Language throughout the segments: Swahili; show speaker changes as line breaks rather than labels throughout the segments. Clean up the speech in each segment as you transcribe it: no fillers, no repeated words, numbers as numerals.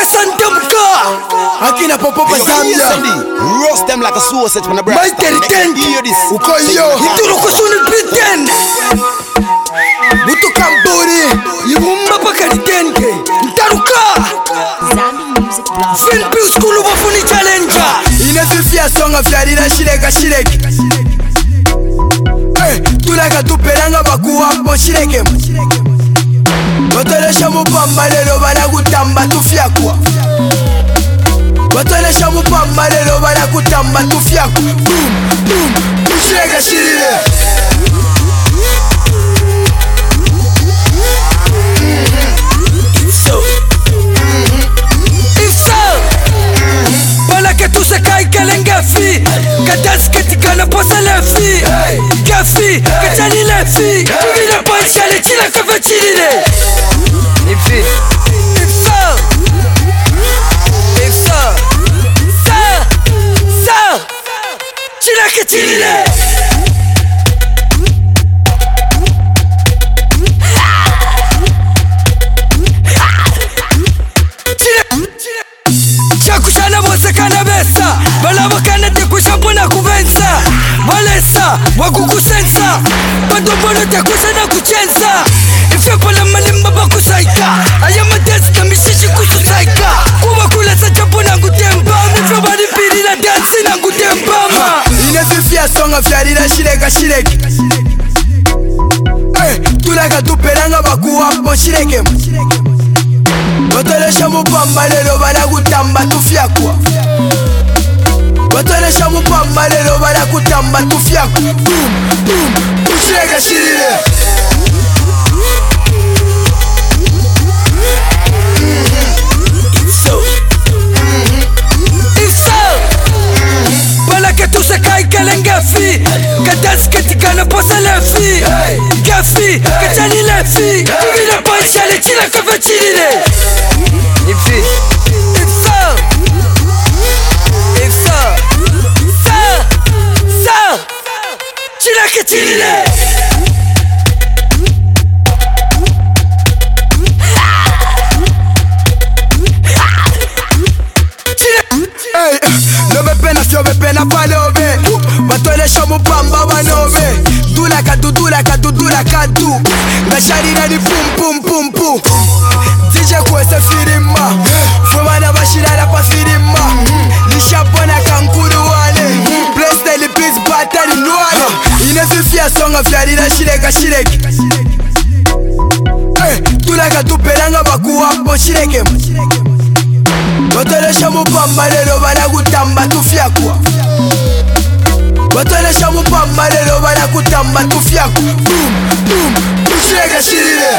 Akina popopa Zambia.
Roast them like a sausage from the breast.
My territent. Ukoyo. Ituro kusuni pretend. Butu kamburi. Yumba pakaritenge. Ntaruka.
Zambi Music Blog.
Fin Pius Kulu Bafuni Challenger. Inazifia songa fyarira shireka shireki. Tulaka tuperanga bakuwa po shireke. Watolesha mupamba lelo bala kutamba tufyakwa. Watolesha mupamba lelo bala kutamba tufyakwa. Boom, boom, ushireka shirire. Que tout se caille que l'engafi Kadas que tu connais pas ça la fille Gafi, que t'as ni la fille Il n'a pas de chalet, il a que veut-il il fait ça Tu l'as que tu l'es Chakushana bose kanabesa Balaba kanate kushambona kuvenza Balesa, wakukusensa Padombono te kushana kuchenza Ifye pala malimba bakusaika Ayama deska mishishi kususaika Kuwa kula sa chapona ngutemba Mifyo bali piri la dansi na ngutemba Inezifia songa fyarira shireka shireki Tulaka tuperanga bakuwa po shireke Watolesha mupamba lelo bala kutamba tufyakwa Watolesha mupamba lelo bala kutamba tufyakwa Boom, boom, ushireka shirire Bala que tout se caille que l'engafi Kadas que tu connais pas ça la fille Gafi, que t'as ni la fille Il n'a pas de chalet, il a que veut-il il fait ça Tu l'as que tu l'es Lobe pena fyobe pena palobe Batolesha mupamba banobe Dulaka du Ngasharira ni pum pum pum pum DJ kwese firima Fumana bashirara pa firima Lishapona kankuru wale Blessed li peace battery nwale Inezifia songa fyarira shireka shireki Tulaka tuperanga bakuwa po shireke Watolesha mupamba lelo bala kutamba tufyakwa Watolesha mupamba lelo bala kutamba tufyakwa Boom, boom, ushireka shirire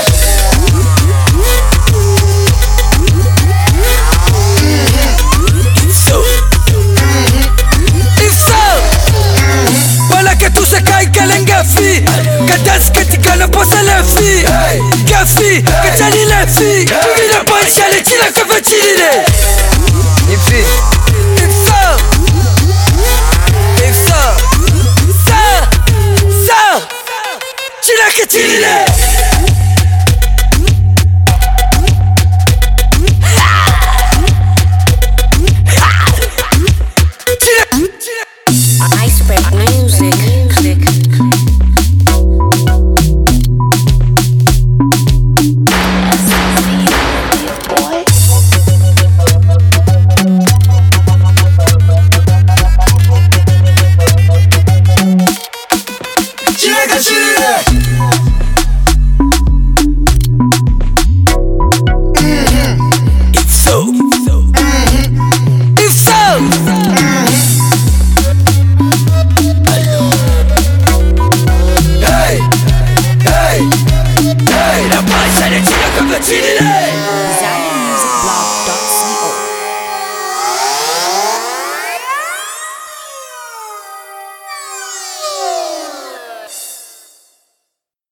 Bala que tout se caille que l'engafi Kadas que tu connais pas ça la fille Gafi, que t'as ni la fille Il n'a pas de chalet, il a que veut-il il fait ça Tu l'as que tu l'es
Iceberg Music.
Chile.